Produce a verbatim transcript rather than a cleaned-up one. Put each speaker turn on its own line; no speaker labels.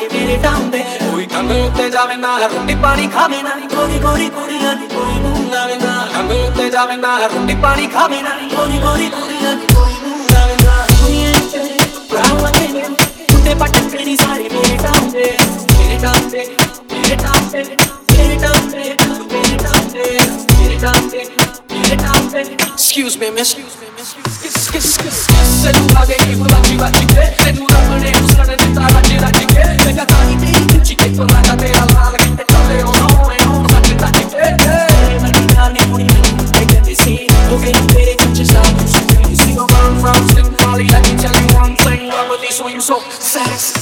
ਸਾਰੇ ਮੇਰੇ ਟਾਉਂਦੇ ਕੋਈ ਟੰਗ ਉੱਤੇ ਜਾਵੇ ਨਾ ਰੋਟੀ ਪਾਣੀ ਖਾਵੇ ਨਾ ਗੋਰੀ ਗੋਰੀ ਕੁੜੀਆਂ ਦੀ ਕੋਈ ਮੂੰਹ ਲਾਵੇ ਨਾ ਟੰਗ ਉੱਤੇ ਜਾਵੇ ਨਾ ਰੋਟੀ ਪਾਣੀ ਖਾਵੇ ਨਾ ਗੋਰੀ ਗੋਰੀ ਕੁੜੀਆਂ ਦੀ ਕੋਈ ਮੂੰਹ ਲਾਵੇ ਨਾ ਦੁਨੀਆ ਤੇ ਬਰਾਵਾ ਕੇ ਉੱਤੇ ਪੱਟ ਕੇ ਸਾਰੇ ਮੇਰੇ ਟਾਉਂਦੇ ਮੇਰੇ ਟਾਉਂਦੇ ਮੇਰੇ ਟਾਉਂਦੇ ਮੇਰੇ ਟਾਉਂਦੇ ਮੇਰੇ ਟਾਉਂਦੇ ਮੇਰੇ ਟਾਉਂਦੇ ਮੇਰੇ ਟਾਉਂਦੇ excuse me miss se tu la vedi quella ci va che e tu la mane usa ne tutta la gira che e da tani ti ci che torna da te alla che te tole o no e non sa che ta che e ma ni na ni puri e che ti si o che tu vedi che ci sta su si go from from still folly let me tell you one thing wrong with this swing so sex